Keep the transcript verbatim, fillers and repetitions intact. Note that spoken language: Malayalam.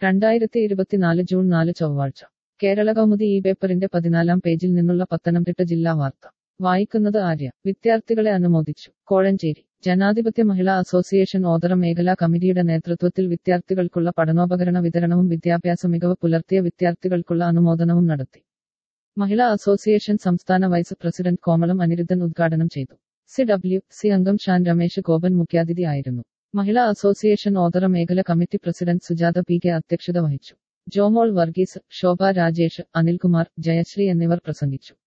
രണ്ടായിരത്തി ഇരുപത്തിനാല് ജൂൺ നാല് ചൊവ്വാഴ്ച കേരള കൗമുദി ഈ പേപ്പറിന്റെ പതിനാലാം പേജിൽ നിന്നുള്ള പത്തനംതിട്ട ജില്ലാ വാർത്ത വായിക്കുന്നത് ആര്യ. വിദ്യാർത്ഥികളെ അനുമോദിച്ചു. കോഴഞ്ചേരി ജനാധിപത്യ മഹിളാ അസോസിയേഷൻ ഓതറ മേഖലാ കമ്മിറ്റിയുടെ നേതൃത്വത്തിൽ വിദ്യാർത്ഥികൾക്കുള്ള പഠനോപകരണ വിതരണവും വിദ്യാഭ്യാസ മികവ് പുലർത്തിയ വിദ്യാർത്ഥികൾക്കുള്ള അനുമോദനവും നടത്തി. മഹിളാ അസോസിയേഷൻ സംസ്ഥാന വൈസ് പ്രസിഡന്റ് കോമളം അനിരുദ്ധൻ ഉദ്ഘാടനം ചെയ്തു. സി ഡബ്ല്യു സി അംഗം ഷാൻ രമേശ് ഗോപൻ മുഖ്യാതിഥി ആയിരുന്നു. മഹിളാ അസോസിയേഷൻ ഓതറ മേഖല committee president Sujatha P K അധ്യക്ഷത വഹിച്ചു. ജോമോൾ വർഗീസ്, ശോഭ രാജേഷ്, അനിൽകുമാർ, ജയശ്രീ എന്നിവർ പ്രസംഗിച്ചു.